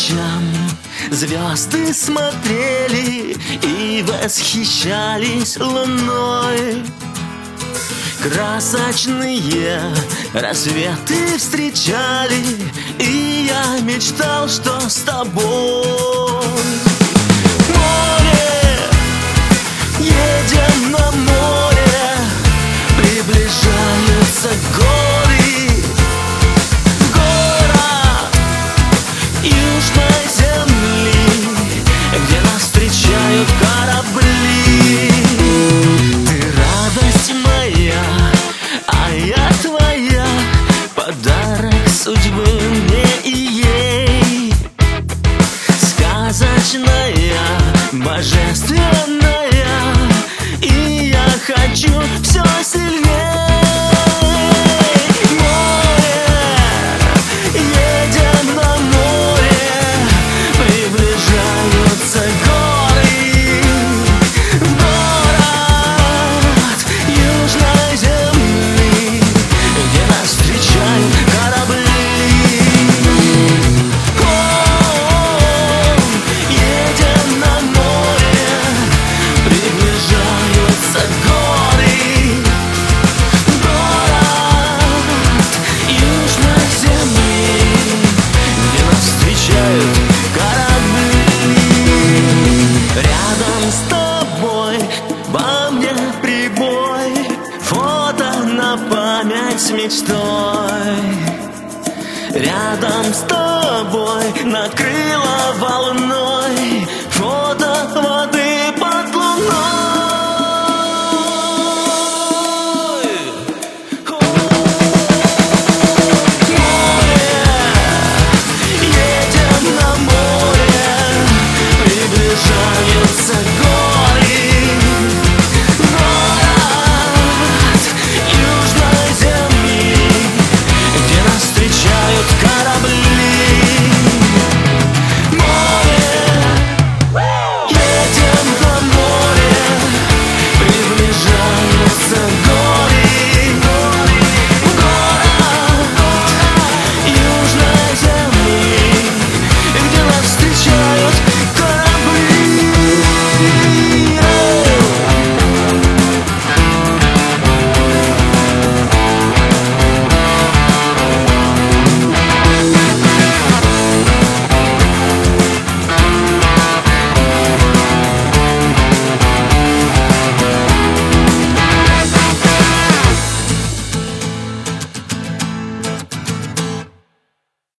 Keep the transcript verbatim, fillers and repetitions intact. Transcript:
ночам звезды смотрели и восхищались луной. Красочные рассветы встречали, и я мечтал, что с тобой. Море, едем на море, приближаются горы, город южной земли, где нас встречают корабли. Ты радость моя, а я твоя, подарок судьбы мне и ей. Сказочная, божественная, и я хочу все сильней. С мечтой рядом с тобой накрыла волной,